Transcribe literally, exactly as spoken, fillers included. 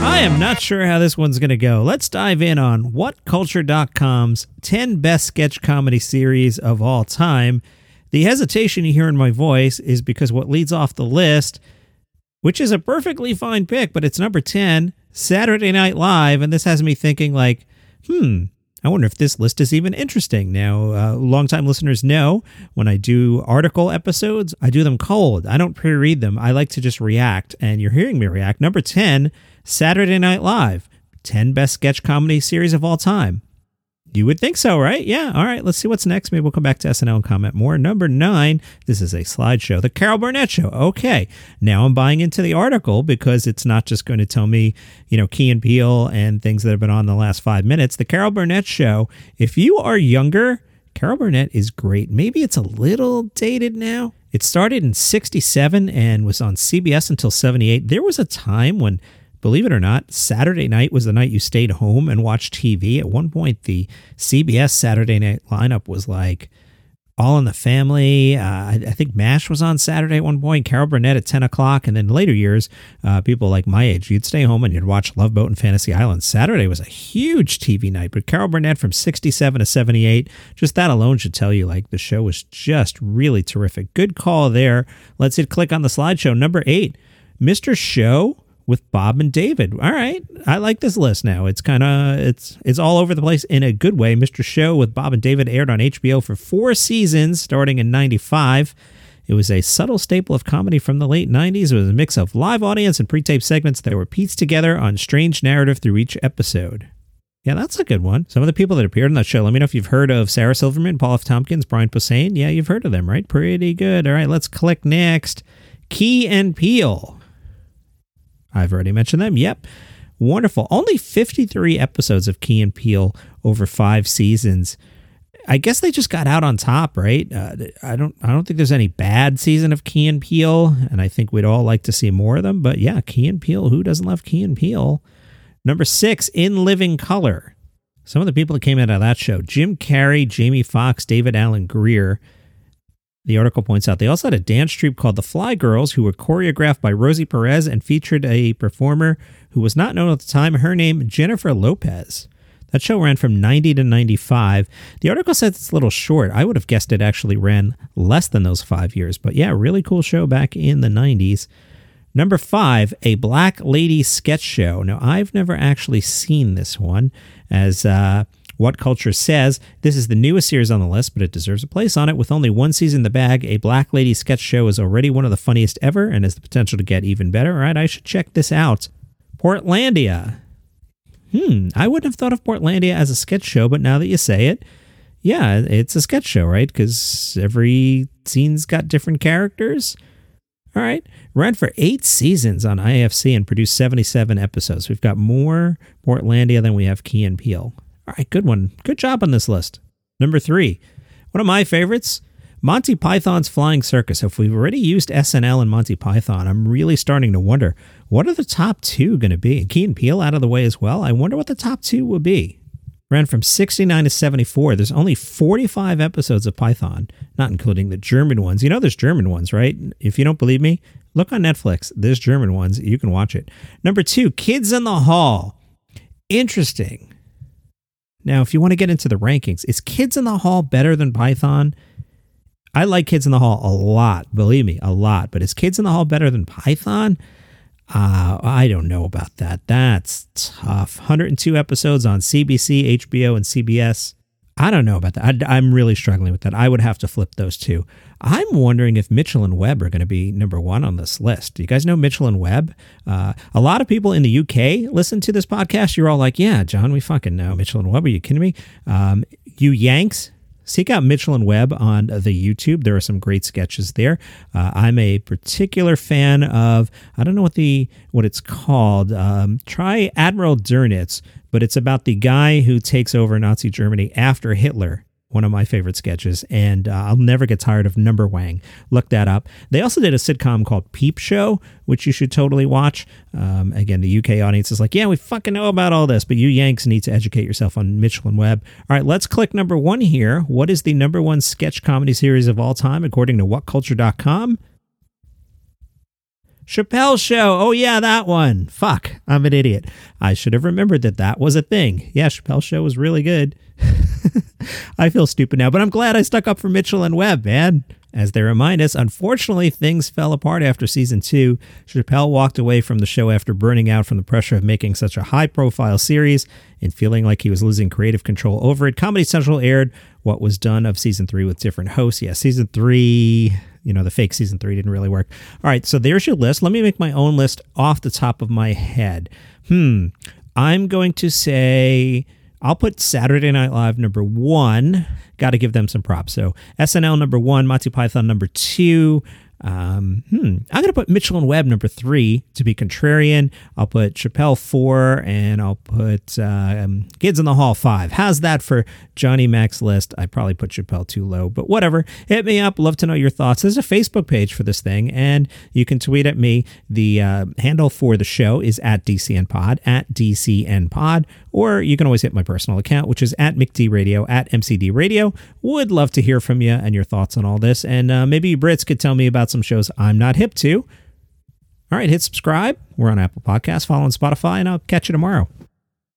I am not sure how this one's going to go. Let's dive in on what culture dot com's ten best sketch comedy series of all time. The hesitation you hear in my voice is because what leads off the list, which is a perfectly fine pick, but it's number ten, Saturday Night Live, and this has me thinking like, hmm, I wonder if this list is even interesting. Now, uh, longtime listeners know when I do article episodes, I do them cold. I don't pre-read them. I like to just react, and you're hearing me react. Number ten, Saturday Night Live, ten best sketch comedy series of all time. You would think so, right? Yeah. All right. Let's see what's next. Maybe we'll come back to S N L and comment more. Number nine. This is a slideshow. The Carol Burnett Show. Okay. Now I'm buying into the article because it's not just going to tell me, you know, Key and Peele and things that have been on the last five minutes. The Carol Burnett Show. If you are younger, Carol Burnett is great. Maybe it's a little dated now. It started in sixty-seven and was on C B S until seventy-eight. There was a time when, believe it or not, Saturday night was the night you stayed home and watched T V. At one point, the C B S Saturday night lineup was like All in the Family. Uh, I, I think MASH was on Saturday at one point, Carol Burnett at ten o'clock. And then later years, uh, people like my age, you'd stay home and you'd watch Love Boat and Fantasy Island. Saturday was a huge T V night. But Carol Burnett from sixty-seven to seventy-eight, just that alone should tell you like the show was just really terrific. Good call there. Let's hit click on the slideshow. Number eight, Mister Show with Bob and David. All right. I like this list now. It's kind of, it's it's all over the place in a good way. Mister Show with Bob and David aired on H B O for four seasons starting in ninety-five. It was a subtle staple of comedy from the late nineties. It was a mix of live audience and pre-taped segments that were pieced together on strange narrative through each episode. Yeah, that's a good one. Some of the people that appeared on that show, let me know if you've heard of Sarah Silverman, Paul F. Tompkins, Brian Posehn. Yeah, you've heard of them, right? Pretty good. All right, let's click next. Key and Peele. I've already mentioned them. Yep. Wonderful. Only fifty-three episodes of Key and Peele over five seasons. I guess they just got out on top, right? Uh, I don't I don't think there's any bad season of Key and Peele, and I think we'd all like to see more of them. But yeah, Key and Peele, who doesn't love Key and Peele? Number six, In Living Color. Some of the people that came out of that show, Jim Carrey, Jamie Foxx, David Alan Grier. The article points out they also had a dance troupe called the Fly Girls, who were choreographed by Rosie Perez and featured a performer who was not known at the time, her name Jennifer Lopez. That show ran from ninety to ninety-five. The article says it's a little short. I would have guessed it actually ran less than those five years. But yeah, really cool show back in the nineties. Number five, A Black Lady Sketch Show. Now, I've never actually seen this one. As uh, What Culture says, this is the newest series on the list, but it deserves a place on it. With only one season in the bag, A Black Lady Sketch Show is already one of the funniest ever and has the potential to get even better. All right, I should check this out. Portlandia. Hmm, I wouldn't have thought of Portlandia as a sketch show, but now that you say it, yeah, it's a sketch show, right? Because every scene's got different characters. All right. Ran for eight seasons on I F C and produced seventy-seven episodes. We've got more Portlandia than we have Key and Peele. All right, good one. Good job on this list. Number three, one of my favorites, Monty Python's Flying Circus. If we've already used S N L and Monty Python, I'm really starting to wonder, what are the top two going to be? Key and Peele out of the way as well. I wonder what the top two will be. Ran from sixty-nine to seventy-four. There's only forty-five episodes of Python, not including the German ones. You know there's German ones, right? If you don't believe me, look on Netflix. There's German ones. You can watch it. Number two, Kids in the Hall. Interesting. Now, if you want to get into the rankings, is Kids in the Hall better than Python? I like Kids in the Hall a lot. Believe me, a lot. But is Kids in the Hall better than Python? Uh, I don't know about that. That's tough. one hundred two episodes on C B C, H B O, and C B S. I don't know about that. I, I'm really struggling with that. I would have to flip those two. I'm wondering if Mitchell and Webb are going to be number one on this list. Do you guys know Mitchell and Webb? Uh, a lot of people in the U K listen to this podcast. You're all like, yeah, John, we fucking know Mitchell and Webb. Are you kidding me? Um, you Yanks, seek out Mitchell and Webb on the YouTube. There are some great sketches there. Uh, I'm a particular fan of, I don't know what the what it's called. Um, try Admiral Dönitz, but it's about the guy who takes over Nazi Germany after Hitler. One of my favorite sketches, and uh, I'll never get tired of Number Wang. Look that up. They also did a sitcom called Peep Show, which you should totally watch. Um, again, the U K audience is like, yeah, we fucking know about all this, but you Yanks need to educate yourself on Mitchell and Webb. All right, let's click number one here. What is the number one sketch comedy series of all time, according to what culture dot com? Chappelle Show. Oh, yeah, that one. Fuck, I'm an idiot. I should have remembered that that was a thing. Yeah, Chappelle Show was really good. I feel stupid now, but I'm glad I stuck up for Mitchell and Webb, man. As they remind us, unfortunately, things fell apart after season two. Chappelle walked away from the show after burning out from the pressure of making such a high-profile series and feeling like he was losing creative control over it. Comedy Central aired what was done of season three with different hosts. Yeah, season three, you know, the fake season three didn't really work. All right, so there's your list. Let me make my own list off the top of my head. Hmm, I'm going to say... I'll put Saturday Night Live number one. Got to give them some props. So S N L number one, Monty Python number two. Um, hmm, I'm going to put Mitchell and Webb number three to be contrarian. I'll put Chappelle four, and I'll put uh, um, Kids in the Hall five. How's that for Johnny Mac's list? I probably put Chappelle too low, but whatever. Hit me up. Love to know your thoughts. There's a Facebook page for this thing, and you can tweet at me. The uh, handle for the show is at D C N Pod, at D C N Pod, or you can always hit my personal account, which is at McD Radio, at M C D Radio. Would love to hear from you and your thoughts on all this, and uh, maybe you Brits could tell me about some shows I'm not hip to. All right, hit subscribe. We're on Apple Podcasts, follow on Spotify, and I'll catch you tomorrow.